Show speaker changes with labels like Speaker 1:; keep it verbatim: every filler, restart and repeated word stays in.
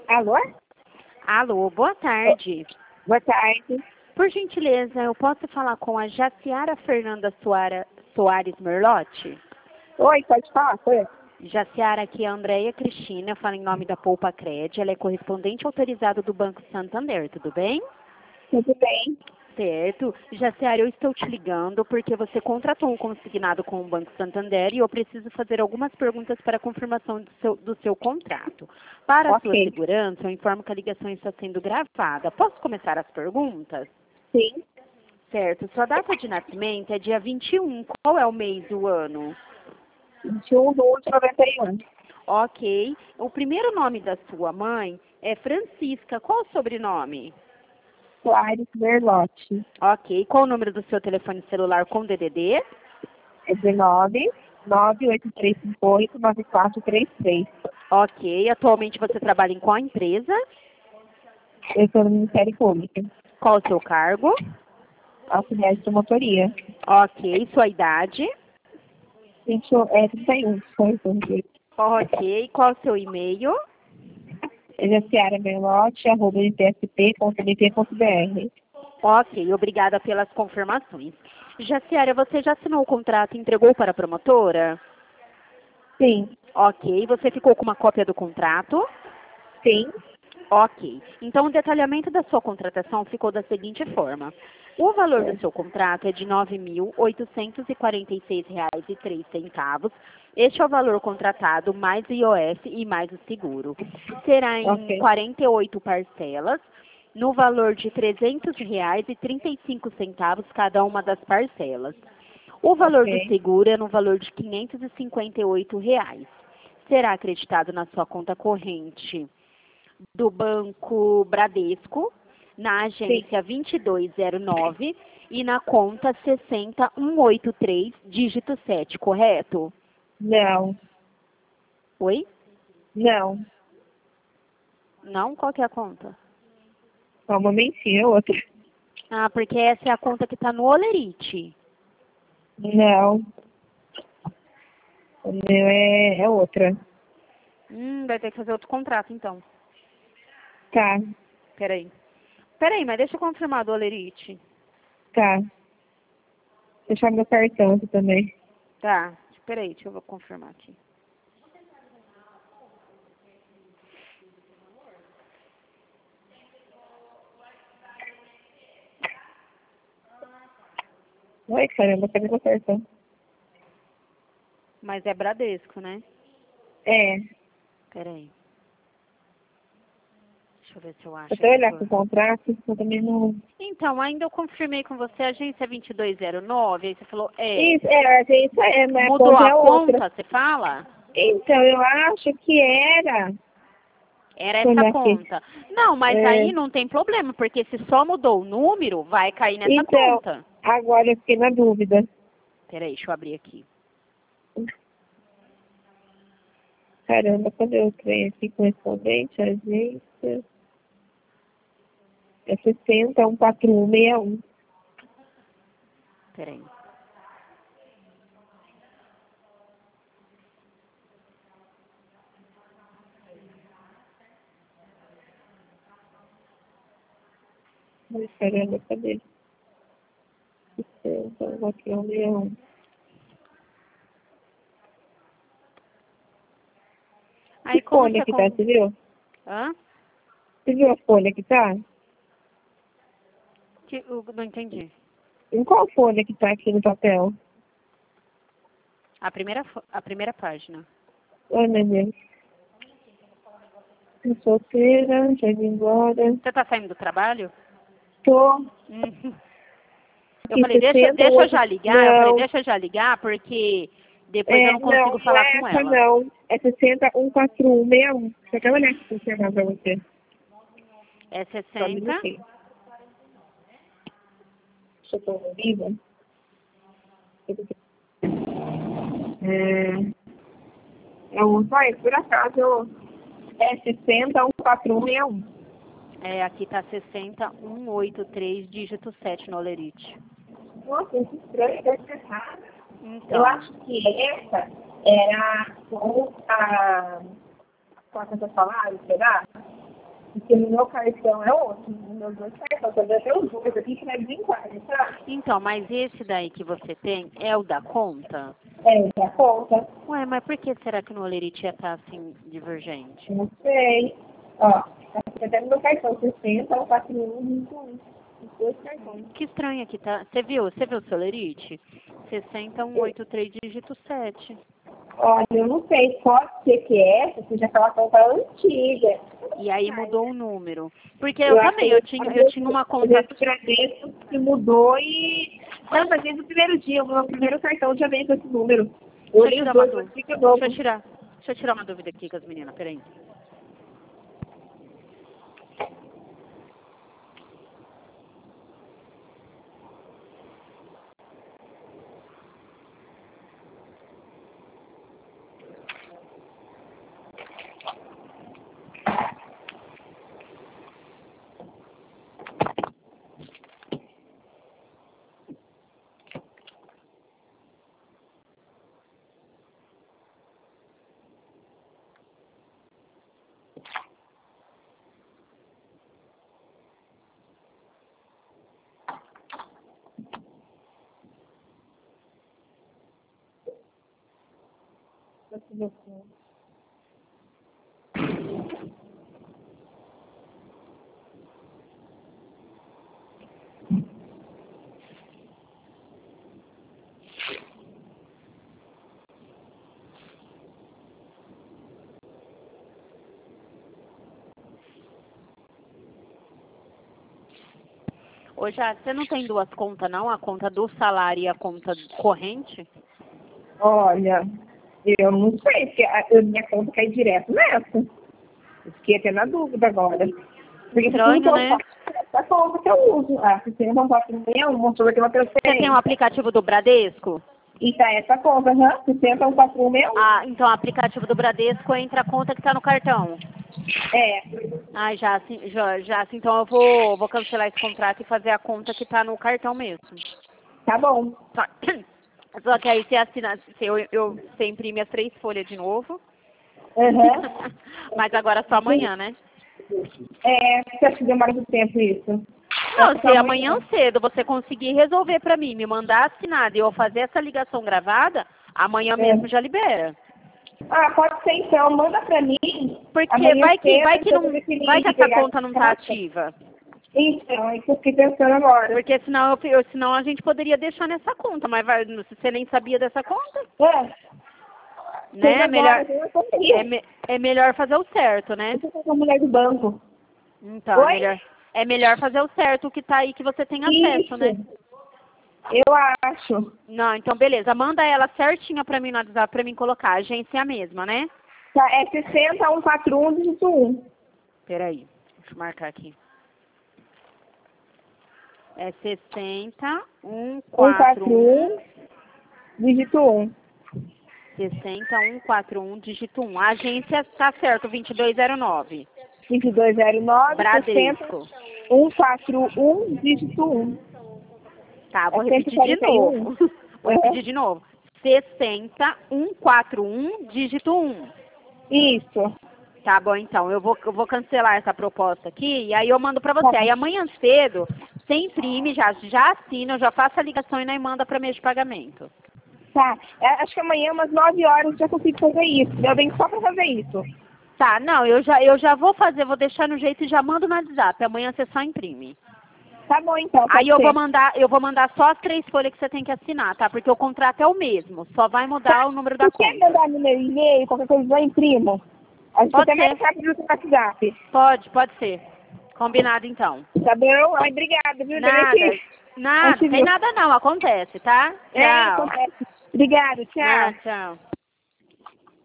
Speaker 1: Alô?
Speaker 2: Alô, boa tarde.
Speaker 1: Boa tarde.
Speaker 2: Por gentileza, eu posso falar com a Jaciara Fernanda Soara- Soares Merlotti?
Speaker 1: Oi, pode falar? Oi.
Speaker 2: Jaciara, aqui é a Andréia Cristina, eu falo em nome da Poupa Cred, ela é correspondente autorizada do Banco Santander, tudo bem?
Speaker 1: Tudo bem?
Speaker 2: Certo. Jaciara, eu estou te ligando porque você contratou um consignado com o Banco Santander e eu preciso fazer algumas perguntas para a confirmação do seu, do seu contrato. Para a sua
Speaker 1: Ok.
Speaker 2: segurança, eu informo que a ligação está sendo gravada. Posso começar as perguntas?
Speaker 1: Sim.
Speaker 2: Certo. Sua data de nascimento é dia vinte e um. Qual é o mês e o ano?
Speaker 1: vinte e um de outubro de noventa e um.
Speaker 2: Ok. O primeiro nome da sua mãe é Francisca. Qual o sobrenome?
Speaker 1: Soares Berlotti.
Speaker 2: Ok. Qual o número do seu telefone celular com D D D?
Speaker 1: É dezenove, nove oito três cinco oito, nove quatro três três.
Speaker 2: Ok. Atualmente você trabalha em qual empresa?
Speaker 1: Eu sou do Ministério Público.
Speaker 2: Qual o seu cargo?
Speaker 1: Auxiliar de promotoria.
Speaker 2: Ok. Sua idade?
Speaker 1: vinte e um, é trinta e um. Foi, foi.
Speaker 2: Ok. Qual o seu e-mail?
Speaker 1: É Jaciara Berlotti, arroba n t s p ponto m p ponto b r.
Speaker 2: Ok. Obrigada pelas confirmações. Jaciara, você já assinou o contrato e entregou para a promotora?
Speaker 1: Sim.
Speaker 2: Ok. Você ficou com uma cópia do contrato?
Speaker 1: Sim.
Speaker 2: Ok. Então, o detalhamento da sua contratação ficou da seguinte forma. O valor do seu contrato é de nove mil oitocentos e quarenta e seis reais e três centavos. Este é o valor contratado, mais o I O F e mais o seguro. Será em
Speaker 1: Ok.
Speaker 2: quarenta e oito parcelas, no valor de trezentos reais e trinta e cinco centavos cada uma das parcelas. O valor do
Speaker 1: Ok.
Speaker 2: seguro é no valor de quinhentos e cinquenta e oito reais. Será acreditado na sua conta corrente do Banco Bradesco, na agência vinte e dois zero nove e na conta sessenta mil cento e oitenta e três, dígito sete, correto?
Speaker 1: Não.
Speaker 2: Oi?
Speaker 1: Não.
Speaker 2: Não? Qual que é a conta?
Speaker 1: Só uma mentinha, outra.
Speaker 2: Ah, porque essa é a conta que está no Olerite.
Speaker 1: Não. O meu é, é outra.
Speaker 2: Hum, vai ter que fazer outro contrato, então.
Speaker 1: Tá.
Speaker 2: Peraí. Peraí, mas deixa eu confirmar do Olerite.
Speaker 1: Tá. Deixar meu cartão aqui também.
Speaker 2: Tá. Peraí, deixa eu confirmar aqui.
Speaker 1: Ai, caramba, cadê meu cartão?
Speaker 2: Mas é Bradesco, né?
Speaker 1: É.
Speaker 2: Peraí. Deixa eu ver se eu acho
Speaker 1: Até
Speaker 2: aqui.
Speaker 1: olhar
Speaker 2: Por...
Speaker 1: com o contrato, eu também não...
Speaker 2: Então, ainda eu confirmei com você, agência vinte e dois zero nove, aí você falou, é,
Speaker 1: Isso, é, a gente é, mas a
Speaker 2: mudou
Speaker 1: conta
Speaker 2: a
Speaker 1: é outra.
Speaker 2: conta, você fala?
Speaker 1: Então, eu acho que era...
Speaker 2: Era
Speaker 1: Deixa eu
Speaker 2: essa
Speaker 1: olhar aqui.
Speaker 2: conta. Não, mas
Speaker 1: É,
Speaker 2: aí não tem problema, porque se só mudou o número, vai cair nessa
Speaker 1: então,
Speaker 2: conta.
Speaker 1: agora eu fiquei na dúvida.
Speaker 2: Peraí, deixa eu abrir aqui.
Speaker 1: Caramba, cadê o trem aqui correspondente? Agência... É sessenta, um quatro um seis um.
Speaker 2: Peraí.
Speaker 1: Ai, caramba, cadê? sessenta, um quatro um seis um.
Speaker 2: Aí
Speaker 1: Que
Speaker 2: como
Speaker 1: folha
Speaker 2: você...
Speaker 1: que tá,
Speaker 2: Com...
Speaker 1: você viu?
Speaker 2: Hã?
Speaker 1: Você viu a folha que tá?
Speaker 2: Que... Eu não entendi.
Speaker 1: Em qual folha que tá aqui no papel?
Speaker 2: A primeira, fo- a primeira página.
Speaker 1: Ai, meu Deus. Tô solteira, já vim embora.
Speaker 2: Você tá saindo do trabalho?
Speaker 1: Tô
Speaker 2: Uhum. Eu
Speaker 1: aqui
Speaker 2: falei, deixa,
Speaker 1: sessenta,
Speaker 2: deixa eu
Speaker 1: outro...
Speaker 2: já ligar. Eu falei,
Speaker 1: Não,
Speaker 2: deixa eu já ligar, porque depois eu
Speaker 1: é,
Speaker 2: não
Speaker 1: não,
Speaker 2: consigo
Speaker 1: não
Speaker 2: falar
Speaker 1: é
Speaker 2: com
Speaker 1: essa
Speaker 2: ela.
Speaker 1: não. É sessenta, um quatro um seis um. Deixa eu até olhar aqui pra confirmar pra você.
Speaker 2: É
Speaker 1: Só um
Speaker 2: sessenta.
Speaker 1: minutinho. Deixa eu pôr no vivo. É, é um, vai, por acaso, eu- é sessenta, um quatro um seis um.
Speaker 2: É, aqui tá sessenta mil cento e oitenta e três, dígito sete no Olerite.
Speaker 1: Nossa, que estranho, deve ser errado. Eu
Speaker 2: Então,
Speaker 1: acho que essa era com a... Qual que eu tô falando, será? Porque no meu cartão é outro. Nos meus dois cartões, eu deve ter os dois aqui que não é desenquadre, sabe?
Speaker 2: Então, mas esse daí que você tem é o da conta?
Speaker 1: É, da conta.
Speaker 2: Ué, mas por que será que no Olerite ia estar assim, divergente?
Speaker 1: Não sei. Ó, até no meu cartão, sessenta, quatro um, vinte e um. Os dois cartões.
Speaker 2: Que estranho aqui, tá? Você viu? Você viu o seu Olerite? sessenta, cento e oitenta e três, dígito sete.
Speaker 1: Olha, eu não sei pode ser que é essa, seja aquela conta antiga.
Speaker 2: E aí mudou o número. Porque eu, eu também, eu tinha, eu tinha uma conta...
Speaker 1: Eu agradeço que mudou e... Não, mas desde o primeiro dia, o meu primeiro cartão já veio com esse número. Eu
Speaker 2: Deixa eu tirar uma dúvida. Deixa eu tirar, deixa eu tirar uma dúvida aqui com as meninas, peraí. Ô, já, você não tem duas contas, não? A conta do salário e a conta corrente?
Speaker 1: Olha, eu não sei, porque a, a minha conta cai direto nessa. Eu fiquei até na dúvida agora. Porque
Speaker 2: Estranho, né?
Speaker 1: Essa conta que eu uso. Ah, se você não pode mesmo, mostrou aqui uma transferência.
Speaker 2: Você tem um aplicativo do Bradesco?
Speaker 1: E tá essa conta, aham. sessenta, um quatro um meu?
Speaker 2: Ah, então o aplicativo do Bradesco entra a conta que tá no cartão.
Speaker 1: É.
Speaker 2: Ah, já, sim, já, já, sim, então eu vou, vou cancelar esse contrato e fazer a conta que tá no cartão mesmo.
Speaker 1: Tá bom.
Speaker 2: Só, só que aí você assina, você, eu, eu, você imprime as três folhas de novo.
Speaker 1: Uhum.
Speaker 2: Mas agora só amanhã, né?
Speaker 1: É, você acha que demora muito tempo isso?
Speaker 2: Não, se amanhã cedo você conseguir resolver pra mim, me mandar assinado e eu fazer essa ligação gravada, amanhã
Speaker 1: É.
Speaker 2: mesmo já libera.
Speaker 1: Ah, pode ser então, manda pra mim.
Speaker 2: Porque
Speaker 1: Amanhã
Speaker 2: vai que,
Speaker 1: cedo,
Speaker 2: vai que,
Speaker 1: eu
Speaker 2: não,
Speaker 1: vou ver se
Speaker 2: vai que
Speaker 1: liga,
Speaker 2: essa
Speaker 1: pegar
Speaker 2: conta não
Speaker 1: essa
Speaker 2: tá
Speaker 1: conta.
Speaker 2: ativa.
Speaker 1: Então, é que eu fiquei pensando agora.
Speaker 2: Porque senão, eu, eu- senão a gente poderia deixar nessa conta, mas vai, você nem sabia dessa conta,
Speaker 1: É,
Speaker 2: né? É
Speaker 1: agora,
Speaker 2: melhor,
Speaker 1: eu não sabia.
Speaker 2: é, me- é melhor fazer o certo, né?
Speaker 1: Eu tô com a mulher do banco.
Speaker 2: Então, é
Speaker 1: Oi?
Speaker 2: melhor, é melhor fazer o certo, o que tá aí que você tem acesso,
Speaker 1: Isso.
Speaker 2: né?
Speaker 1: Eu acho.
Speaker 2: Não, então beleza, manda ela certinha pra mim no WhatsApp pra mim colocar, a agência é a mesma, né?
Speaker 1: Tá, é sessenta, um quatro um, dígito um.
Speaker 2: Peraí, deixa eu marcar aqui. É sessenta, um, quatro um,
Speaker 1: dígito um.
Speaker 2: sessenta, um, quatro um, dígito um. A agência tá certo, vinte e dois zero nove.
Speaker 1: vinte e dois zero nove,
Speaker 2: Bradesco.
Speaker 1: sessenta, um quatro um, dígito um.
Speaker 2: Tá, vou
Speaker 1: É
Speaker 2: repetir de
Speaker 1: cento e quarenta e um.
Speaker 2: novo. Vou
Speaker 1: Uhum.
Speaker 2: repetir de novo. sessenta, um, quatro um, dígito um.
Speaker 1: Isso.
Speaker 2: Tá bom, então. Eu vou, eu vou cancelar essa proposta aqui e aí eu mando pra você. Aí amanhã cedo, você imprime, já, já assina, eu já faço a ligação e nós manda pra mês de pagamento.
Speaker 1: Tá. É, acho que amanhã, umas nove horas, eu já consigo fazer isso. Eu venho só pra fazer isso.
Speaker 2: Tá, não, eu já, eu já vou fazer, vou deixar no jeito e já mando no WhatsApp. Amanhã você só imprime.
Speaker 1: Tá bom, então.
Speaker 2: Aí
Speaker 1: pode
Speaker 2: eu
Speaker 1: ser.
Speaker 2: vou mandar, eu vou mandar só as três folhas que você tem que assinar, tá? Porque o contrato é o mesmo, só vai mudar o número da
Speaker 1: Você quer
Speaker 2: conta.
Speaker 1: mandar no meu e-mail, qualquer coisa eu imprimo? Acho que
Speaker 2: Pode
Speaker 1: até mais
Speaker 2: ser.
Speaker 1: rápido do WhatsApp.
Speaker 2: Pode, pode ser. Combinado então.
Speaker 1: Tá bom? Ai, obrigada, viu?
Speaker 2: Nada,
Speaker 1: Também
Speaker 2: nada,
Speaker 1: gente
Speaker 2: tem
Speaker 1: viu.
Speaker 2: nada não, acontece, tá?
Speaker 1: É,
Speaker 2: Tchau.
Speaker 1: acontece. Obrigada, tchau.
Speaker 2: Ah, tchau.